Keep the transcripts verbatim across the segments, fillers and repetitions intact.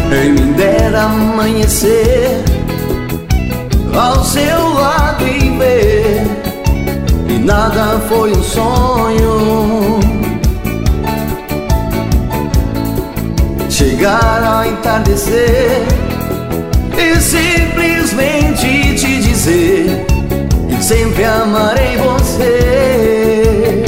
Quem me dera amanhecer ao seu lado e ver que nada foi um sonho. Chegar ao entardecer e simplesmente te dizer que sempre amarei você.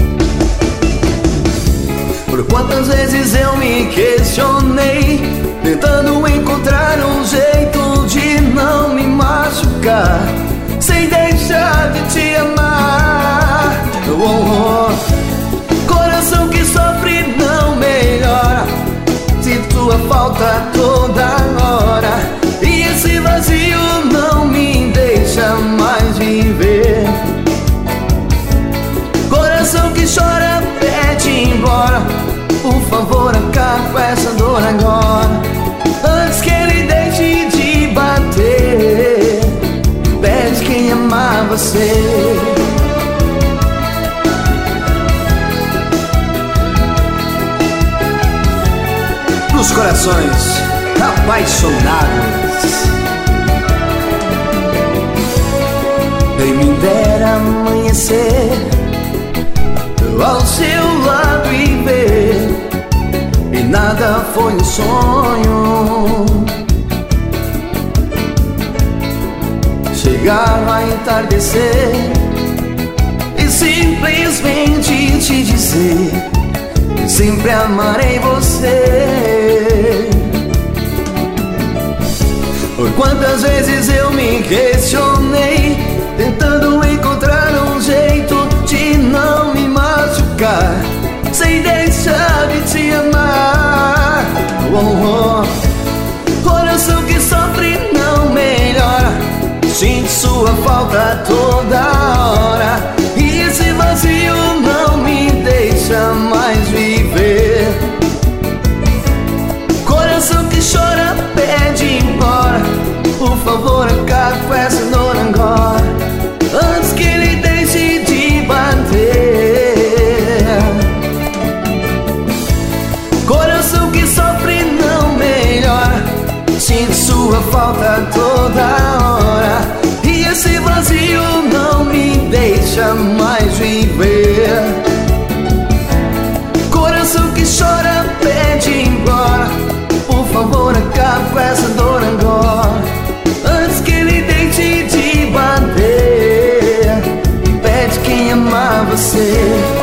Por quantas vezes eu me questionei, tentando encontrar um jeito de não me machucar, sem deixar de te amar. Oh, oh. Coração que sofre não melhora, sinto tua falta toda hora, e esse vazio não me deixa mais viver. Coração que chora pede embora, por favor acabe com essa dor agora, antes que ele deixe de bater. Pede quem amar você. Dos corações apaixonados. Quem me dera amanhecer ao seu lado e ver e nada foi um sonho. Chegar a entardecer e simplesmente te dizer que sempre amarei você. Por quantas vezes eu me questionei, tentando encontrar um jeito de não me machucar, sem deixar de te amar. Oh, oh. Coração que sofre não melhora, sinto sua falta toda hora, e esse vazio não me deixa mais viver. Coração que chora pede embora, por favor acabe com essa dor agora, antes que ele deixe de bater. Coração que sofre não melhora, sinto sua falta toda hora, e esse vazio não me deixa mais viver. Coração que chora pede embora, por favor acabe com essa dor agora, antes que ele deixe de bater. Pede quem amar você.